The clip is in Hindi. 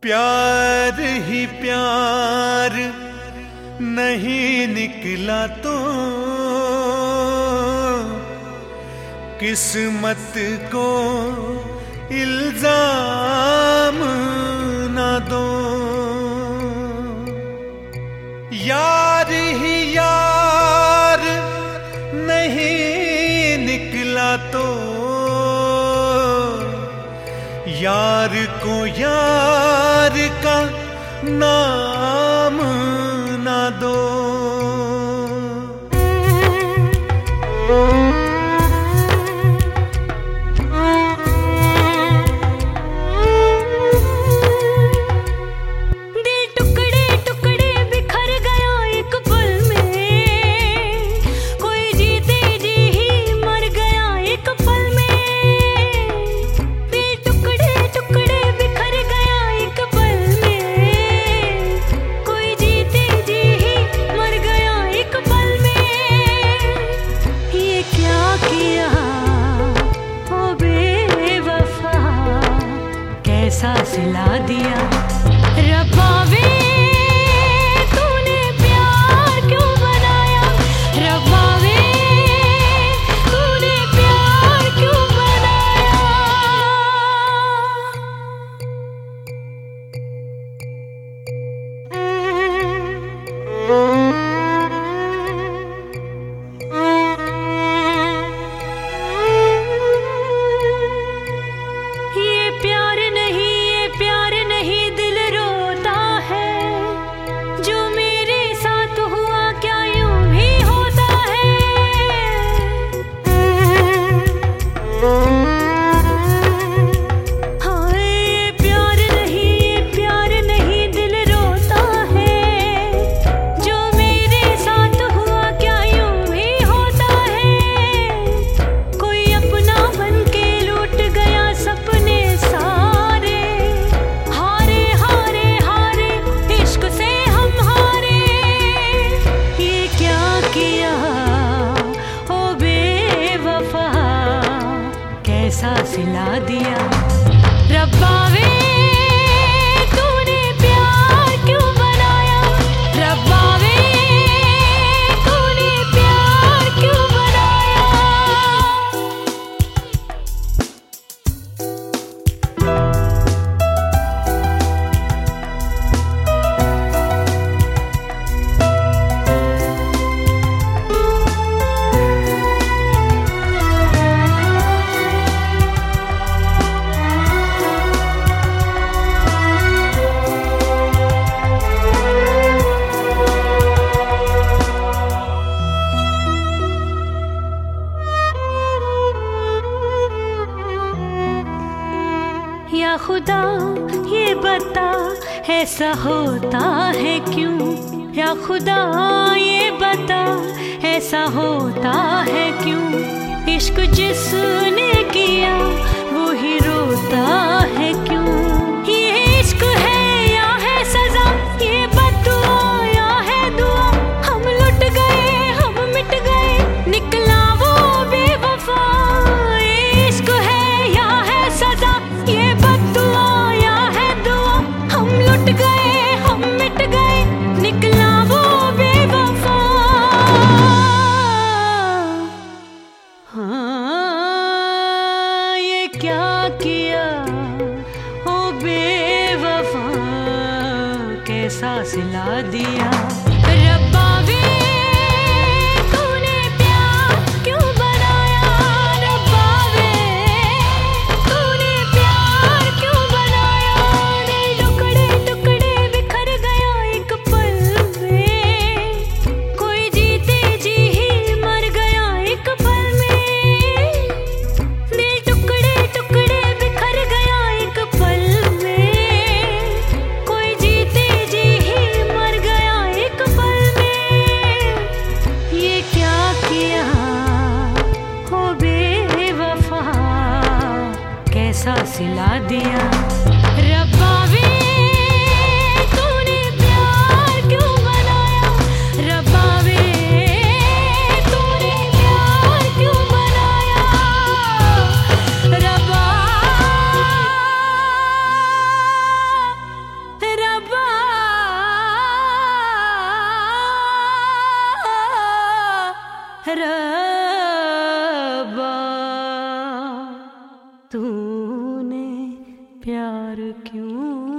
प्यार ही प्यार नहीं निकला तो किस्मत को इल्जाम ना दो। यार ही यार नहीं निकला तो यार को यार का नाम ना दो। कैसा सिला दिया रब्बा वे तूने प्यार क्यों बनाया। रब्बा वे तूने प्यार क्यों बनाया। कैसा सिला दिया रब्बा वे तूने प्यार क्यों बनाया। रब्बा वे तूने प्यार क्यों बनाया। या खुदा ये बता ऐसा होता है क्यों। या खुदा ये बता ऐसा होता है क्यों। इश्क जिसने किया वो ही रोता है क्यों। ये इश्क है या है सजा, ये बद्दुआ या है दुआ। हम लुट गए हम मिट गए निकला वो बेवफा। ये इश्क है या है सजा, ये बद्दुआ या है दुआ। हम लुट गए हम मिट गए निकला वो बेवफा। हाँ ये क्या किया ओ बेवफा, कैसा सिला दिया रब्बा वे तूने प्यार क्यों बनाया। रब्बा वे तूने प्यार क्यों बनाया। टुकड़े टुकड़े बिखर गया एक पल में, कोई जीते जी ही मर गया एक पल में। दिल टुकड़े टुकड़े बिखर गया एक पल में, कोई जीते जी ही मर गया एक पल में। रब्बा तूने प्यार क्यों